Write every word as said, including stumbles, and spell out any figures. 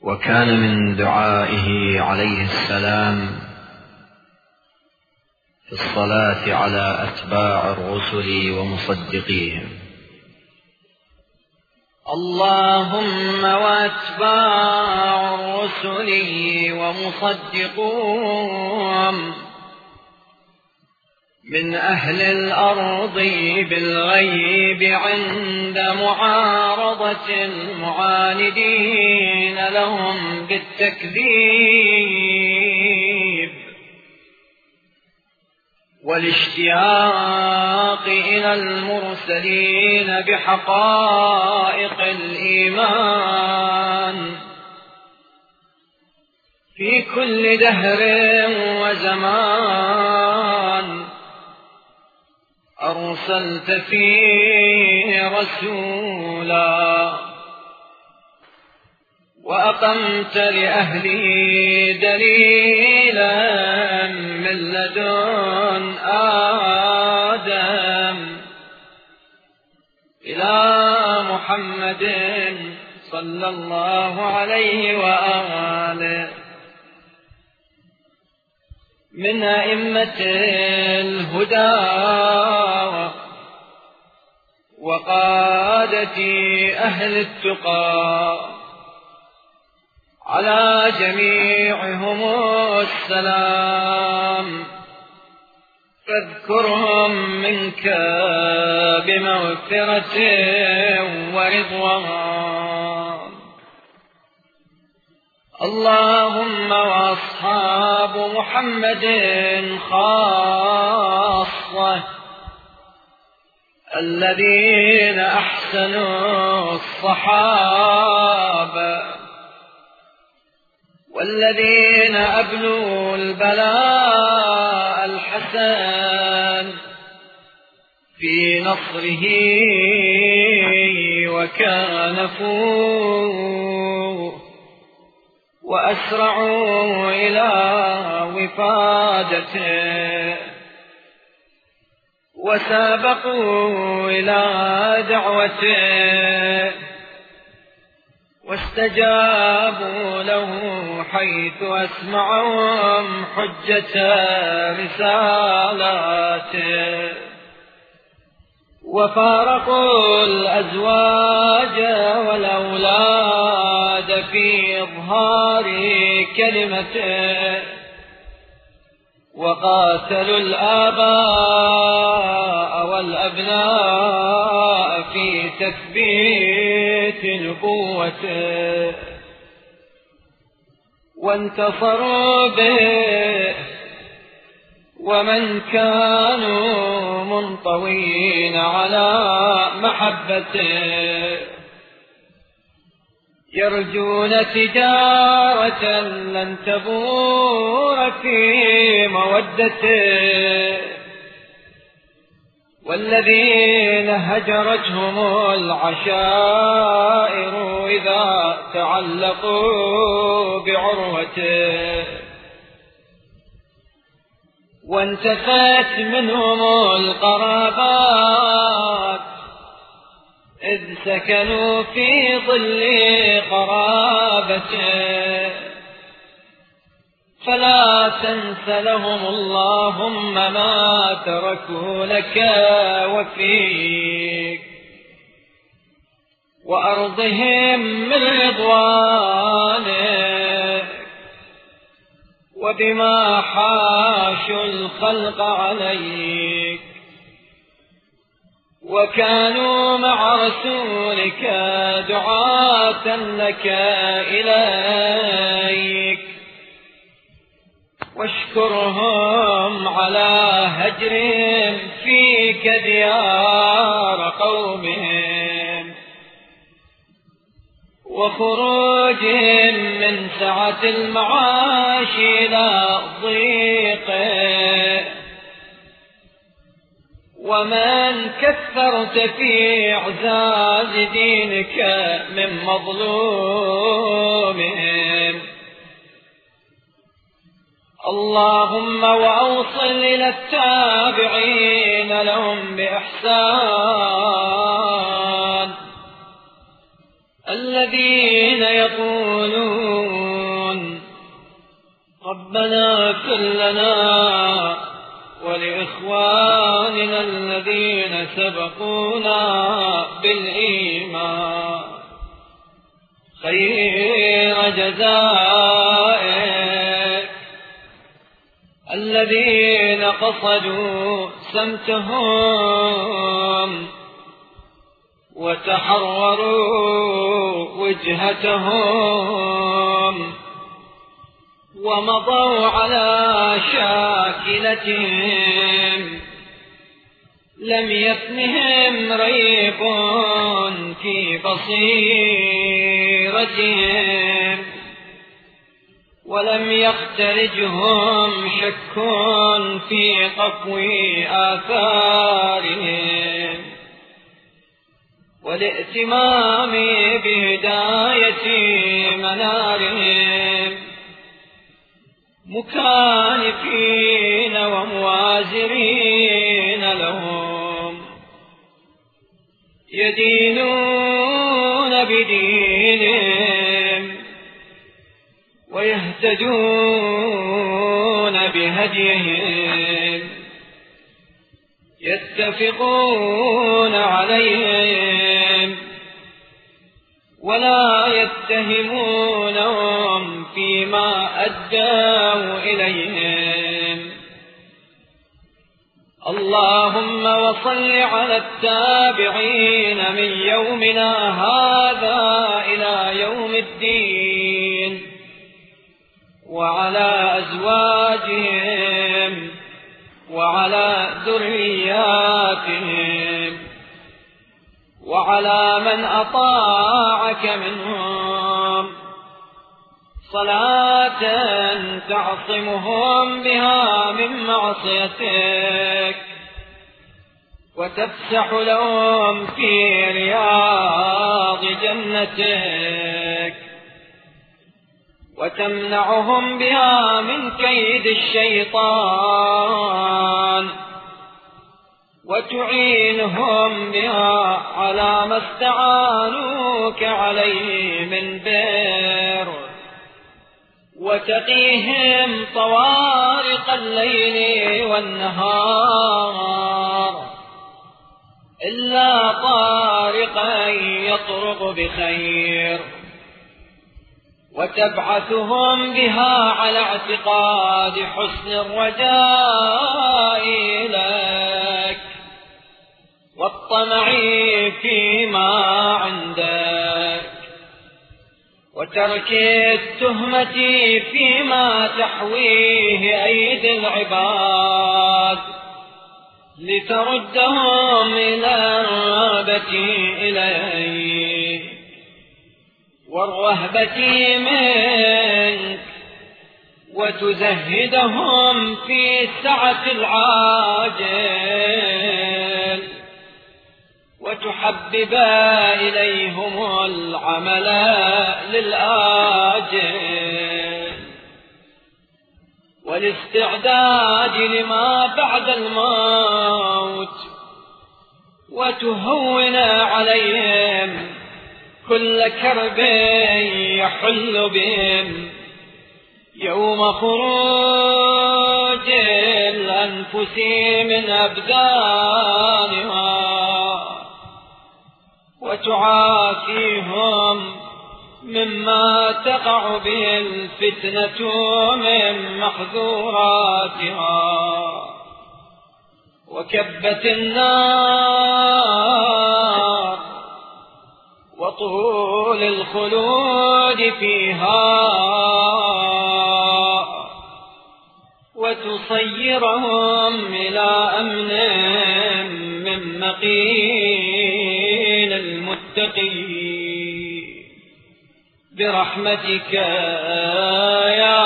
وكان من دعائه عليه السلام في الصلاة على أتباع الرسل ومصدقيهم: اللهم واتباع الرسل ومصدقوهم من أهل الأرض بالغيب عند معارضة المعاندين لهم بالتكذيب والاشتياق إلى المرسلين بحقائق الإيمان في كل دهر وزمان أرسلت فيه رسولا وأقمت لأهله دليلا من لدن آدم إلى محمد صلى الله عليه وآله من أئمة الهدى وقادة أهل التقى على جميعهم السلام فاذكرهم منك بمغفرة ورضوان. اللهم وأصحاب محمد خاصة الذين أحسنوا الصحابة والذين أبلوا البلاء الحسن في نصره وكانفوه وأسرعوا إلى وفادته وسابقوا إلى دعوته واستجابوا له حيث أسمعهم حجة رسالاته وفارقوا الأزواج والأولاد في إظهار كلمته وقاتلوا الآباء والأبناء في تثبيت نبوته وانتصروا به ومن كانوا منطوين على محبته يرجون تجارة لن تبور في مودته والذين هجرتهم العشائر إذا تعلقوا بعروته وانتفت منهم القرابات إذ سكنوا في ظل قرابته فلا تنس لهم اللهم ما تركوا لك وفيك وأرضهم من رضوانك وبما حاشوا الخلق عليك وكانوا مع رسولك دعاة لك إليك واشكرهم على هجرهم فيك ديار قومهم وخروجهم من سعة المعاش إلى ضيقه ومن كثرت في اعزاز دينك من مظلومهم اللهم وأوصل إلى التابعين لهم بإحسان الذين يقولون ربنا اغفر لنا ولإخواننا الذين سبقونا بالإيمان خير جزائك الذين قصدوا سمتهم وتحرروا وجهتهم ومضوا على شاكلتهم لم يفنهم ريب في بصيرتهم ولم يخترجهم شك في قفو آثارهم والائتمام بهداية منارهم مكانفين وموازرين لهم يدينون بدينهم ويهتدون بهديهم يتفقون عليهم ولا يتهمونهم فيما أدوا إليهم. اللهم وصل على التابعين من يومنا هذا إلى يوم الدين وعلى أزواجهم وعلى ذرياتهم وعلى من أطاعك منهم صلاة تعصمهم بها من معصيتك وتفسح لهم في رياض جنتك وتمنعهم بها من كيد الشيطان وتعينهم بها على ما استعانوك عليه من بر وتقيهم طوارق الليل والنهار إلا طارقا يطرق بخير وتبعثهم بها على اعتقاد حسن الرجاء لك والطمع فيما عندك وترك التهمة فيما تحويه أيدي العباد لتردهم إلى الرغبة إليك والرهبة منك وتزهدهم في سعة العاجل وتحبب إليهم العمل للآجل والاستعداد لما بعد الموت وتهون عليهم كل كرب يحل بهم يوم خروج الأنفس من أبدانها وتعافيهم مما تقع به الفتنة من محذوراتها وكبت النار وطول الخلود فيها وتصيرهم إلى أمن من مقيل المتقين برحمتك يا